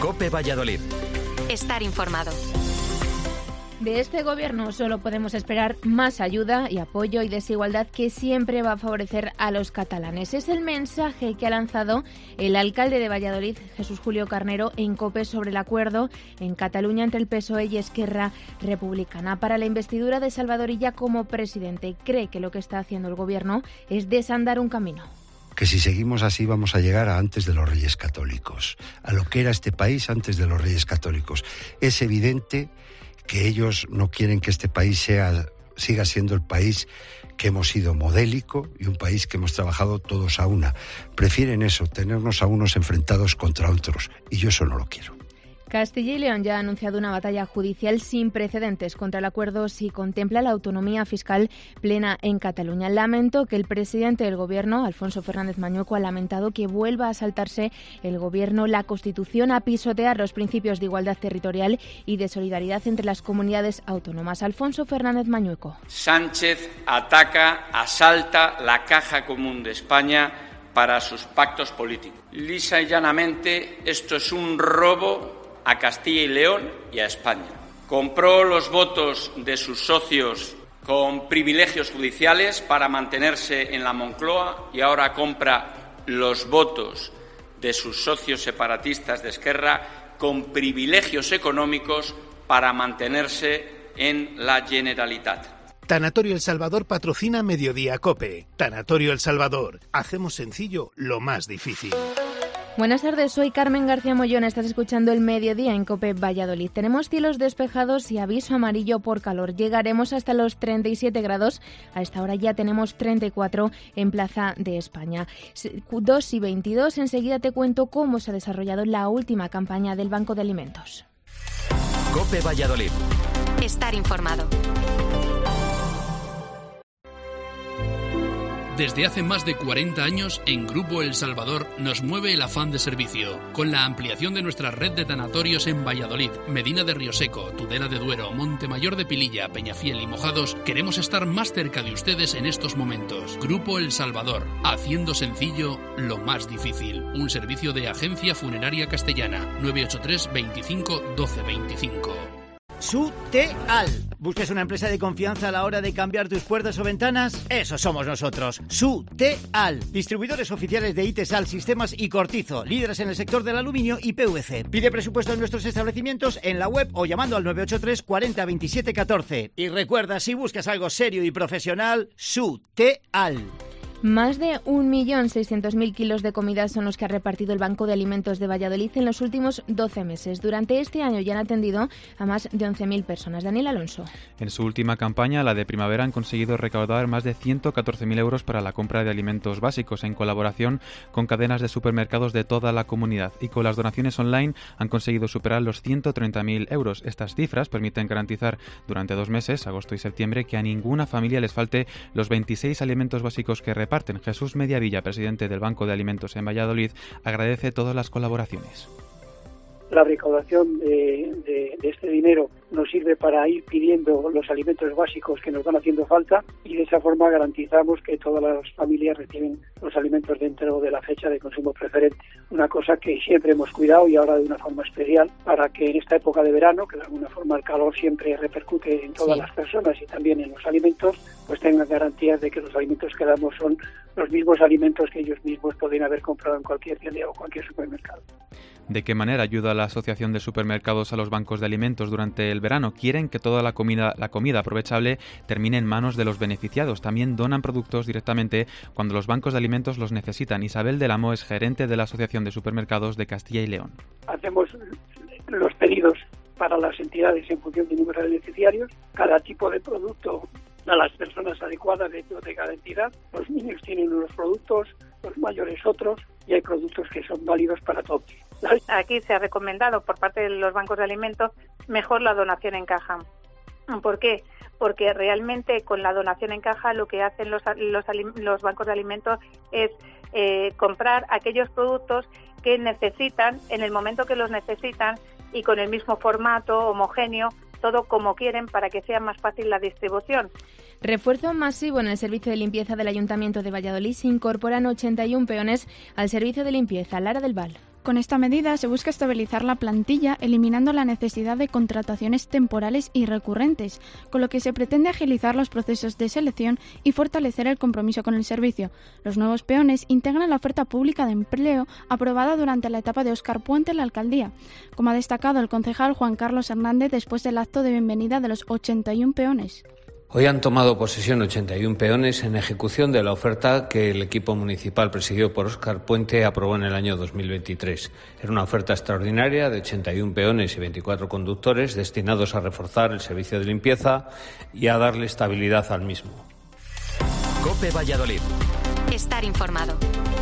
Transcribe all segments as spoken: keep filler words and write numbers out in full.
COPE Valladolid. Estar informado. De este gobierno solo podemos esperar más ayuda y apoyo y desigualdad que siempre va a favorecer a los catalanes. Es el mensaje que ha lanzado el alcalde de Valladolid, Jesús Julio Carnero, en COPE sobre el acuerdo en Cataluña entre el P S O E y Esquerra Republicana para la investidura de Salvador Illa como presidente. Cree que lo que está haciendo el gobierno es desandar un camino. Que si seguimos así vamos a llegar a antes de los Reyes Católicos, a lo que era este país antes de los Reyes Católicos. Es evidente que ellos no quieren que este país sea, siga siendo el país que hemos sido modélico y un país que hemos trabajado todos a una. Prefieren eso, tenernos a unos enfrentados contra otros, y yo eso no lo quiero. Castilla y León ya ha anunciado una batalla judicial sin precedentes contra el acuerdo si contempla la autonomía fiscal plena en Cataluña. Lamento que el presidente del Gobierno, Alfonso Fernández Mañueco, ha lamentado que vuelva a saltarse el Gobierno la Constitución, a pisotear los principios de igualdad territorial y de solidaridad entre las comunidades autónomas. Alfonso Fernández Mañueco. Sánchez ataca, asalta la Caja Común de España para sus pactos políticos. Lisa y llanamente, esto es un robo a Castilla y León y a España. Compró los votos de sus socios con privilegios judiciales para mantenerse en la Moncloa y ahora compra los votos de sus socios separatistas de Esquerra con privilegios económicos para mantenerse en la Generalitat. Tanatorio El Salvador patrocina Mediodía COPE. Tanatorio El Salvador. Hacemos sencillo lo más difícil. Buenas tardes, soy Carmen García Mollón. Estás escuchando el Mediodía en COPE Valladolid. Tenemos cielos despejados y aviso amarillo por calor. Llegaremos hasta los treinta y siete grados. A esta hora ya tenemos treinta y cuatro en Plaza de España. dos y veintidós. Enseguida te cuento cómo se ha desarrollado la última campaña del Banco de Alimentos. COPE Valladolid. Estar informado. Desde hace más de cuarenta años, en Grupo El Salvador nos mueve el afán de servicio, con la ampliación de nuestra red de tanatorios en Valladolid, Medina de Rioseco, Tudela de Duero, Montemayor de Pililla, Peñafiel y Mojados. Queremos estar más cerca de ustedes en estos momentos. Grupo El Salvador, haciendo sencillo lo más difícil. Un servicio de Agencia Funeraria Castellana. nueve ocho tres, veinticinco, doce veinticinco. SUTEAL. ¿Buscas una empresa de confianza a la hora de cambiar tus puertas o ventanas? Eso somos nosotros. SUTEAL. Distribuidores oficiales de Itesal, Sistemas y Cortizo. Líderes en el sector del aluminio y P V C. Pide presupuesto en nuestros establecimientos en la web o llamando al nueve ocho tres, cuarenta, veintisiete, catorce. Y recuerda, si buscas algo serio y profesional, SUTEAL. Más de un millón seiscientos mil kilos de comida son los que ha repartido el Banco de Alimentos de Valladolid en los últimos doce meses. Durante este año ya han atendido a más de once mil personas. Daniel Alonso. En su última campaña, la de primavera, han conseguido recaudar más de ciento catorce mil euros para la compra de alimentos básicos en colaboración con cadenas de supermercados de toda la comunidad, y con las donaciones online han conseguido superar los ciento treinta mil euros. Estas cifras permiten garantizar durante dos meses, agosto y septiembre, que a ninguna familia les falte los veintiséis alimentos básicos que reparten. Jesús Mediavilla, presidente del Banco de Alimentos en Valladolid, agradece todas las colaboraciones. La recaudación de, de, de este dinero nos sirve para ir pidiendo los alimentos básicos que nos van haciendo falta, y de esa forma garantizamos que todas las familias reciben los alimentos dentro de la fecha de consumo preferente. Una cosa que siempre hemos cuidado, y ahora de una forma especial, para que en esta época de verano, que de alguna forma el calor siempre repercute en todas sí. las personas y también en los alimentos, pues tengan garantías de que los alimentos que damos son los mismos alimentos que ellos mismos pueden haber comprado en cualquier tienda o cualquier supermercado. ¿De qué manera ayuda la Asociación de Supermercados a los bancos de alimentos durante el verano? Quieren que toda la comida, la comida aprovechable termine en manos de los beneficiados. También donan productos directamente cuando los bancos de alimentos los necesitan. Isabel del Amo es gerente de la Asociación de Supermercados de Castilla y León. Hacemos los pedidos para las entidades en función del número de beneficiarios. Cada tipo de producto a las personas adecuadas dentro de cada entidad. Los niños tienen unos productos, los mayores otros, y hay productos que son válidos para todos. Aquí se ha recomendado por parte de los bancos de alimentos mejor la donación en caja. ¿Por qué? Porque realmente con la donación en caja lo que hacen los, los, los bancos de alimentos es eh, comprar aquellos productos que necesitan en el momento que los necesitan y con el mismo formato homogéneo, todo como quieren, para que sea más fácil la distribución. Refuerzo masivo en el servicio de limpieza del Ayuntamiento de Valladolid. Se incorporan ochenta y uno peones al servicio de limpieza. Lara del Val. Con esta medida se busca estabilizar la plantilla, eliminando la necesidad de contrataciones temporales y recurrentes, con lo que se pretende agilizar los procesos de selección y fortalecer el compromiso con el servicio. Los nuevos peones integran la oferta pública de empleo aprobada durante la etapa de Óscar Puente en la alcaldía, como ha destacado el concejal Juan Carlos Hernández después del acto de bienvenida de los ochenta y uno peones. Hoy han tomado posesión ochenta y uno peones en ejecución de la oferta que el equipo municipal presidido por Óscar Puente aprobó en el año dos mil veintitrés. Era una oferta extraordinaria de ochenta y uno peones y veinticuatro conductores destinados a reforzar el servicio de limpieza y a darle estabilidad al mismo. COPE Valladolid. Estar informado.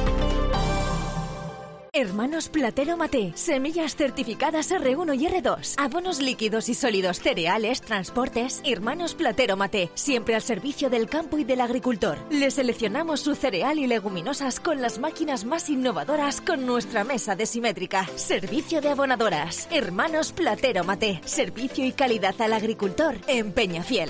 Hermanos Platero Maté, semillas certificadas erre uno y erre dos, abonos líquidos y sólidos, cereales, transportes. Hermanos Platero Maté, siempre al servicio del campo y del agricultor. Le seleccionamos su cereal y leguminosas con las máquinas más innovadoras con nuestra mesa desimétrica. Servicio de abonadoras. Hermanos Platero Maté, servicio y calidad al agricultor en Peñafiel.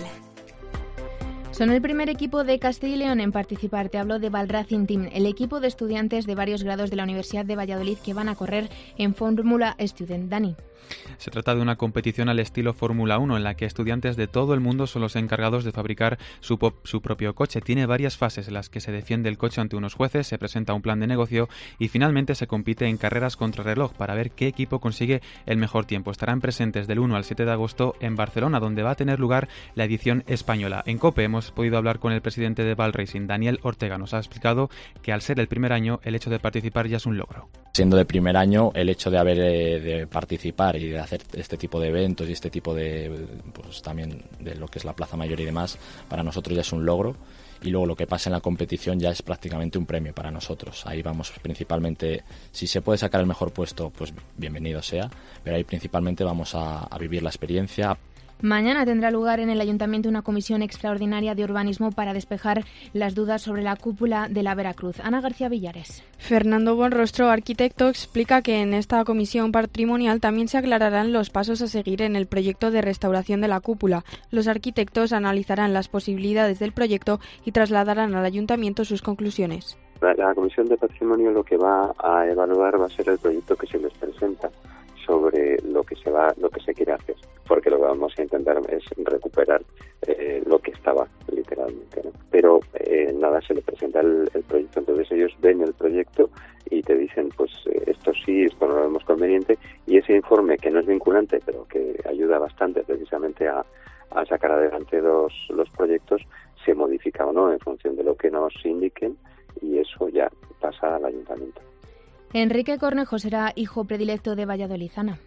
Son el primer equipo de Castilla y León en participar. Te hablo de Valracing Team, el equipo de estudiantes de varios grados de la Universidad de Valladolid que van a correr en Fórmula Student. Dani. Se trata de una competición al estilo Fórmula uno en la que estudiantes de todo el mundo son los encargados de fabricar su, pop, su propio coche. Tiene varias fases en las que se defiende el coche ante unos jueces, se presenta un plan de negocio y finalmente se compite en carreras contrarreloj para ver qué equipo consigue el mejor tiempo. Estarán presentes del uno al siete de agosto en Barcelona, donde va a tener lugar la edición española. En COPE hemos podido hablar con el presidente de Valracing, Daniel Ortega. Nos ha explicado que al ser el primer año, el hecho de participar ya es un logro. Siendo de primer año, el hecho de haber de, de participar y de hacer este tipo de eventos y este tipo de, pues también de lo que es la Plaza Mayor y demás, para nosotros ya es un logro. Y luego lo que pasa en la competición ya es prácticamente un premio para nosotros. Ahí vamos principalmente, si se puede sacar el mejor puesto, pues bienvenido sea, pero ahí principalmente vamos a, a vivir la experiencia. Mañana tendrá lugar en el Ayuntamiento una comisión extraordinaria de urbanismo para despejar las dudas sobre la cúpula de la Veracruz. Ana García Villares. Fernando Buenrostro, arquitecto, explica que en esta comisión patrimonial también se aclararán los pasos a seguir en el proyecto de restauración de la cúpula. Los arquitectos analizarán las posibilidades del proyecto y trasladarán al Ayuntamiento sus conclusiones. La, la Comisión de Patrimonio lo que va a evaluar va a ser el proyecto que se les presenta sobre lo que se va, lo que se quiere hacer, porque lo que vamos a intentar es recuperar eh, lo que estaba literalmente, ¿no? Pero eh, nada, se le presenta el, el proyecto, entonces ellos ven el proyecto y te dicen, pues eh, esto sí, esto no lo vemos conveniente, y ese informe, que no es vinculante, pero que ayuda bastante precisamente a, a sacar adelante los, los proyectos, se modifica o no en función de lo que nos indiquen, y eso ya pasa al ayuntamiento. Enrique Cornejo será hijo predilecto de Valladolid. Ana.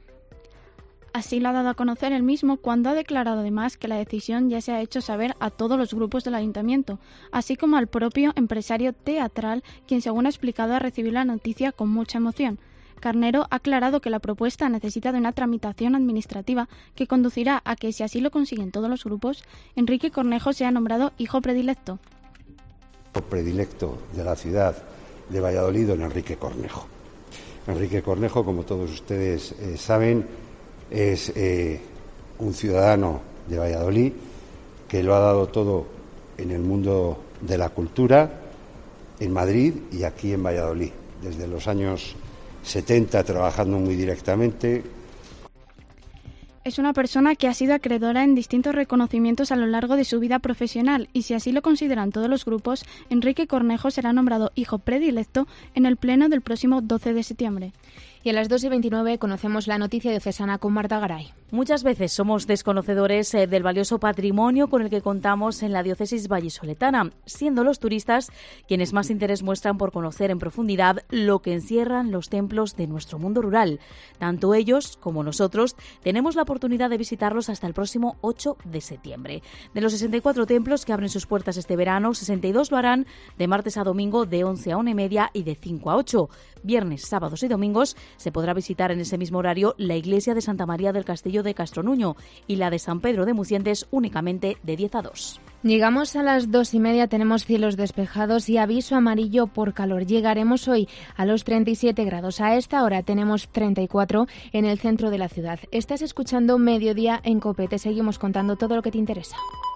Así lo ha dado a conocer él mismo, cuando ha declarado además que la decisión ya se ha hecho saber a todos los grupos del ayuntamiento, así como al propio empresario teatral, quien según ha explicado ha recibido la noticia con mucha emoción. Carnero ha aclarado que la propuesta necesita de una tramitación administrativa que conducirá a que, si así lo consiguen todos los grupos, Enrique Cornejo sea nombrado hijo predilecto. Hijo predilecto de la ciudad de Valladolid, don Enrique Cornejo. Enrique Cornejo, como todos ustedes eh, saben, es eh, un ciudadano de Valladolid que lo ha dado todo en el mundo de la cultura, en Madrid y aquí en Valladolid, desde los años setenta trabajando muy directamente. Es una persona que ha sido acreedora en distintos reconocimientos a lo largo de su vida profesional y, si así lo consideran todos los grupos, Enrique Cornejo será nombrado hijo predilecto en el pleno del próximo doce de septiembre. Y a las dos y veintinueve conocemos la noticia diocesana con Marta Garay. Muchas veces somos desconocedores eh, del valioso patrimonio con el que contamos en la diócesis vallisoletana, siendo los turistas quienes más interés muestran por conocer en profundidad lo que encierran los templos de nuestro mundo rural. Tanto ellos como nosotros tenemos la oportunidad de visitarlos hasta el próximo ocho de septiembre. De los sesenta y cuatro templos que abren sus puertas este verano, sesenta y dos lo harán de martes a domingo de once a una y media y de cinco a ocho. Viernes, sábados y domingos se podrá visitar en ese mismo horario la iglesia de Santa María del Castillo de Castronuño y la de San Pedro de Mucientes únicamente de diez a dos. Llegamos a las dos y media, tenemos cielos despejados y aviso amarillo por calor. Llegaremos hoy a los treinta y siete grados. A esta hora tenemos treinta y cuatro en el centro de la ciudad. Estás escuchando Mediodía en COPE. Te seguimos contando todo lo que te interesa.